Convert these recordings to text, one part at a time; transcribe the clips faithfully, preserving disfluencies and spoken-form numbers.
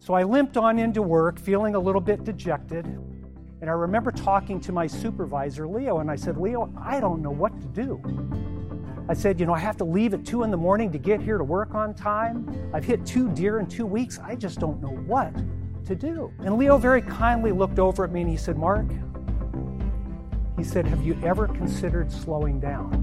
So I limped on into work, feeling a little bit dejected. And I remember talking to my supervisor, Leo, and I said, Leo, I don't know what to do. I said, you know, I have to leave at two in the morning to get here to work on time. I've hit two deer in two weeks. I just don't know what to do. And Leo very kindly looked over at me and he said, Mark, he said, have you ever considered slowing down?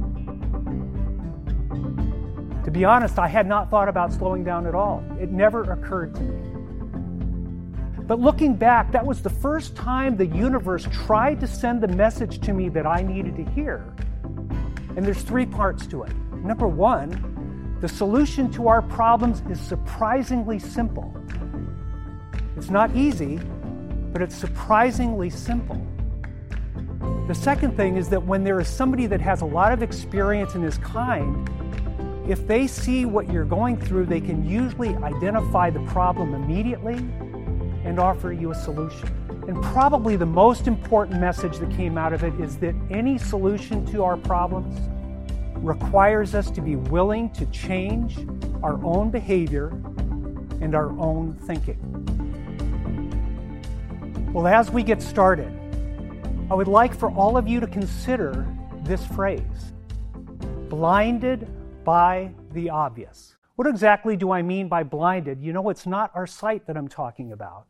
To be honest, I had not thought about slowing down at all. It never occurred to me. But looking back, that was the first time the universe tried to send the message to me that I needed to hear. And there's three parts to it. Number one, the solution to our problems is surprisingly simple. It's not easy, but it's surprisingly simple. The second thing is that when there is somebody that has a lot of experience and is kind, if they see what you're going through, they can usually identify the problem immediately and offer you a solution. And probably the most important message that came out of it is that any solution to our problems requires us to be willing to change our own behavior and our own thinking. Well, as we get started, I would like for all of you to consider this phrase, blinded by the obvious. What exactly do I mean by blinded? You know, it's not our sight that I'm talking about.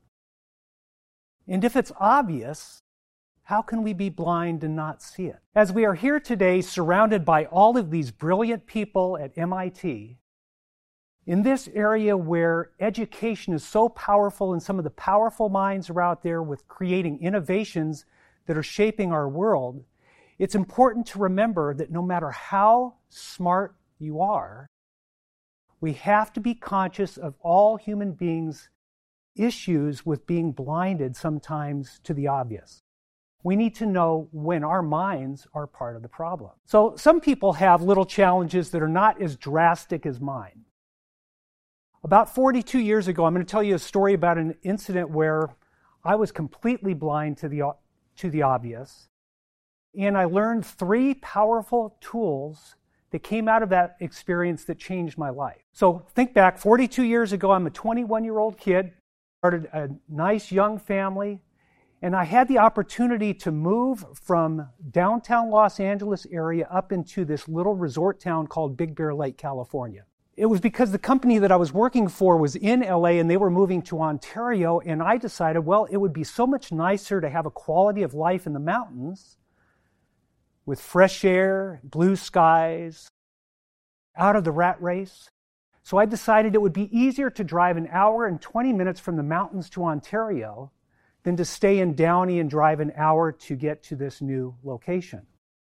And if it's obvious, how can we be blind and not see it? As we are here today surrounded by all of these brilliant people at M I T, in this area where education is so powerful and some of the powerful minds are out there with creating innovations that are shaping our world, it's important to remember that no matter how smart you are, we have to be conscious of all human beings' issues with being blinded sometimes to the obvious. We need to know when our minds are part of the problem. So some people have little challenges that are not as drastic as mine. About forty-two years ago, I'm going to tell you a story about an incident where I was completely blind to the, to the obvious, and I learned three powerful tools that came out of that experience that changed my life. So think back, forty-two years ago, I'm a twenty-one-year-old kid, started a nice young family, and I had the opportunity to move from downtown Los Angeles area up into this little resort town called Big Bear Lake, California. It was because the company that I was working for was in L A and they were moving to Ontario, and I decided, well, it would be so much nicer to have a quality of life in the mountains with fresh air, blue skies, out of the rat race. So I decided it would be easier to drive an hour and twenty minutes from the mountains to Ontario than to stay in Downey and drive an hour to get to this new location.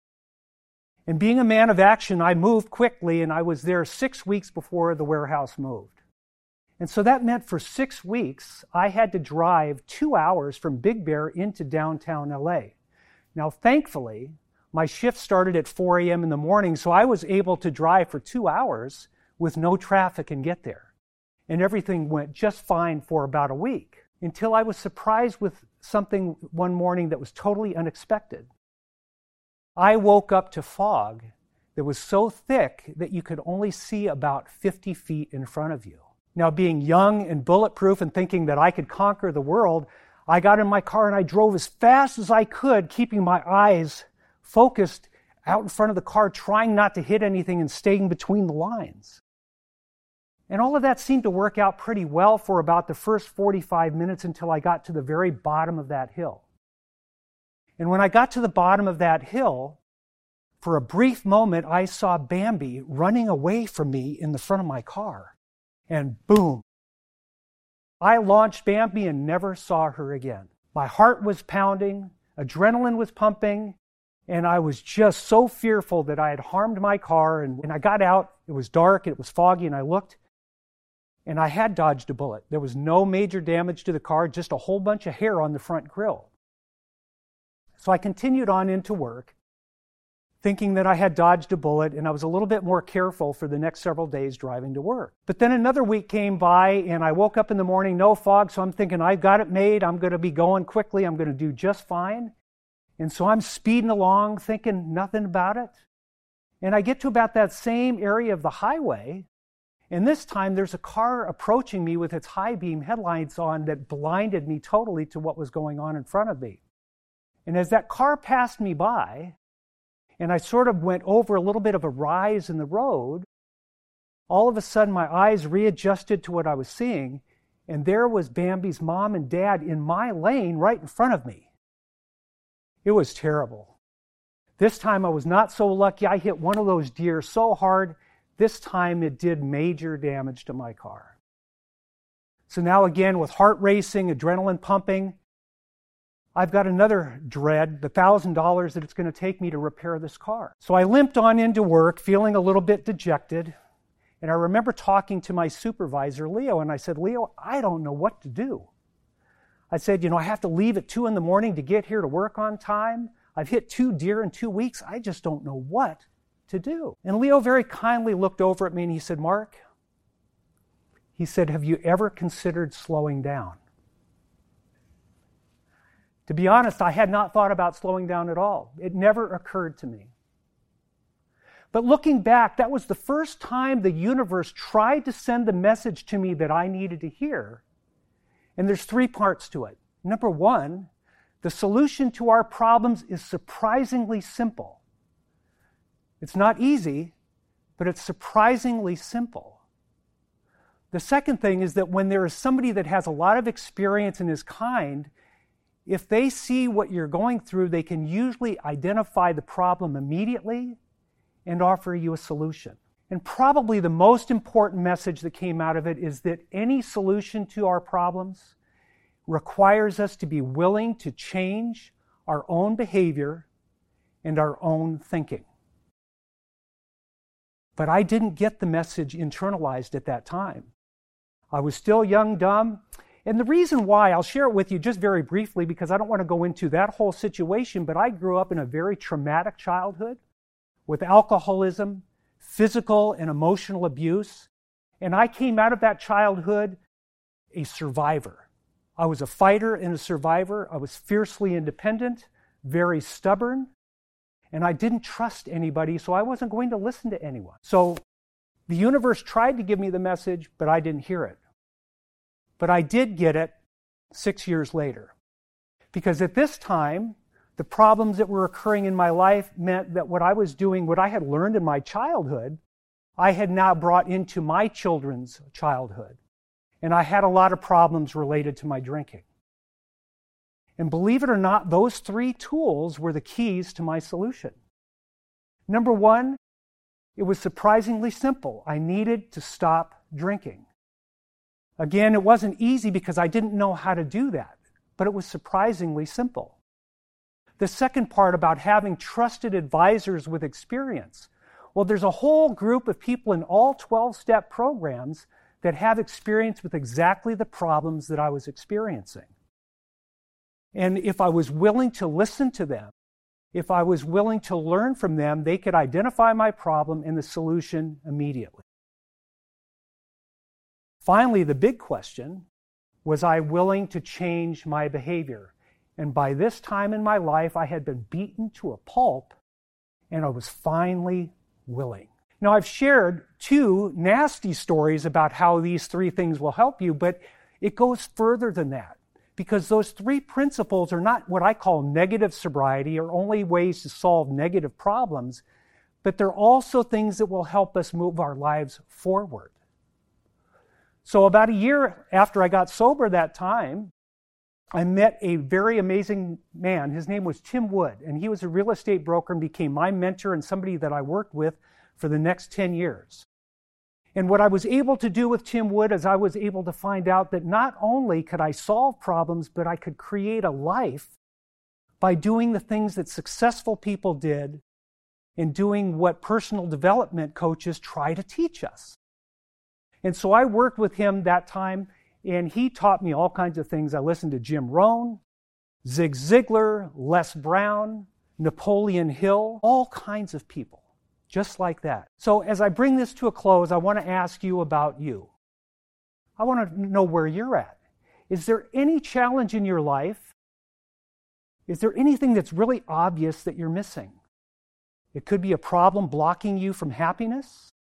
And being a man of action, I moved quickly, and I was there six weeks before the warehouse moved. And so that meant for six weeks, I had to drive two hours from Big Bear into downtown L A. Now, thankfully, my shift started at four a.m. in the morning, so I was able to drive for two hours with no traffic and get there. And everything went just fine for about a week, until I was surprised with something one morning that was totally unexpected. I woke up to fog that was so thick that you could only see about fifty feet in front of you. Now, being young and bulletproof and thinking that I could conquer the world, I got in my car and I drove as fast as I could, keeping my eyes focused out in front of the car, trying not to hit anything and staying between the lines. And all of that seemed to work out pretty well for about the first forty-five minutes until I got to the very bottom of that hill. And when I got to the bottom of that hill, for a brief moment, I saw Bambi running away from me in the front of my car. And boom, I launched Bambi and never saw her again. My heart was pounding, adrenaline was pumping, and I was just so fearful that I had harmed my car. And when I got out, it was dark, it was foggy, and I looked, and I had dodged a bullet. There was no major damage to the car, just a whole bunch of hair on the front grille. So I continued on into work, thinking that I had dodged a bullet, and I was a little bit more careful for the next several days driving to work. But then another week came by, and I woke up in the morning, no fog, so I'm thinking, I've got it made, I'm going to be going quickly, I'm going to do just fine. And so I'm speeding along, thinking nothing about it. And I get to about that same area of the highway, And this time there's a car approaching me with its high beam headlights on that blinded me totally to what was going on in front of me. And as that car passed me by, and I sort of went over a little bit of a rise in the road, all of a sudden my eyes readjusted to what I was seeing, and there was Bambi's mom and dad in my lane right in front of me. It was terrible. This time I was not so lucky. I hit one of those deer so hard, this time it did major damage to my car. So now again, with heart racing, adrenaline pumping, I've got another dread, the one thousand dollars that it's going to take me to repair this car. So I limped on into work, feeling a little bit dejected. And I remember talking to my supervisor, Leo, and I said, Leo, I don't know what to do. I said, you know, I have to leave at two in the morning to get here to work on time. I've hit two deer in two weeks. I just don't know what to do. And Leo very kindly looked over at me and he said, Mark, he said, have you ever considered slowing down? To be honest, I had not thought about slowing down at all. It never occurred to me. But looking back, that was the first time the universe tried to send the message to me that I needed to hear. And there's three parts to it. Number one, the solution to our problems is surprisingly simple. It's not easy, but it's surprisingly simple. The second thing is that when there is somebody that has a lot of experience and is kind, if they see what you're going through, they can usually identify the problem immediately and offer you a solution. And probably the most important message that came out of it is that any solution to our problems requires us to be willing to change our own behavior and our own thinking. But I didn't get the message internalized at that time. I was still young, dumb. And the reason why, I'll share it with you just very briefly because I don't want to go into that whole situation, but I grew up in a very traumatic childhood with alcoholism, physical and emotional abuse. And I came out of that childhood a survivor. I was a fighter and a survivor. I was fiercely independent, very stubborn, and I didn't trust anybody, so I wasn't going to listen to anyone. So the universe tried to give me the message, but I didn't hear it. But I did get it six years later. Because at this time, the problems that were occurring in my life meant that what I was doing, what I had learned in my childhood, I had now brought into my children's childhood. And I had a lot of problems related to my drinking. And believe it or not, those three tools were the keys to my solution. Number one, it was surprisingly simple. I needed to stop drinking. Again, it wasn't easy because I didn't know how to do that, but it was surprisingly simple. The second part about having trusted advisors with experience. Well, there's a whole group of people in all twelve-step programs that have experience with exactly the problems that I was experiencing. And if I was willing to listen to them, if I was willing to learn from them, they could identify my problem and the solution immediately. Finally, the big question, was I willing to change my behavior? And by this time in my life, I had been beaten to a pulp, and I was finally willing. Now, I've shared two nasty stories about how these three things will help you, but it goes further than that. Because those three principles are not what I call negative sobriety or only ways to solve negative problems, but they're also things that will help us move our lives forward. So about a year after I got sober that time, I met a very amazing man. His name was Tim Wood, and he was a real estate broker and became my mentor and somebody that I worked with for the next ten years. And what I was able to do with Tim Wood is I was able to find out that not only could I solve problems, but I could create a life by doing the things that successful people did and doing what personal development coaches try to teach us. And so I worked with him that time, and he taught me all kinds of things. I listened to Jim Rohn, Zig Ziglar, Les Brown, Napoleon Hill, all kinds of people, just like that. So as I bring this to a close, I want to ask you about you. I want to know where you're at. Is there any challenge in your life? Is there anything that's really obvious that you're missing? It could be a problem blocking you from happiness.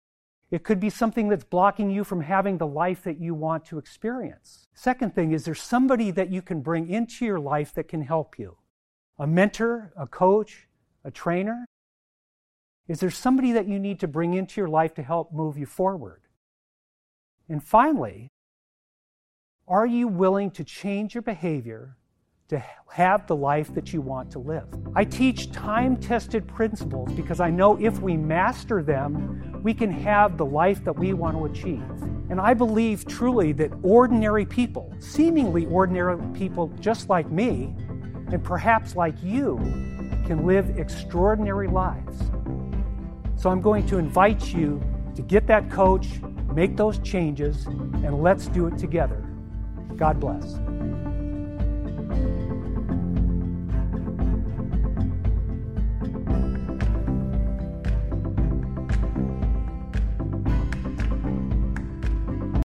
It could be something that's blocking you from having the life that you want to experience. Second thing is there's somebody that you can bring into your life that can help you. A mentor, a coach, a trainer. Is there somebody that you need to bring into your life to help move you forward? And finally, are you willing to change your behavior to have the life that you want to live? I teach time-tested principles because I know if we master them, we can have the life that we want to achieve. And I believe truly that ordinary people, seemingly ordinary people just like me, and perhaps like you, can live extraordinary lives. So I'm going to invite you to get that coach, make those changes, and let's do it together. God bless.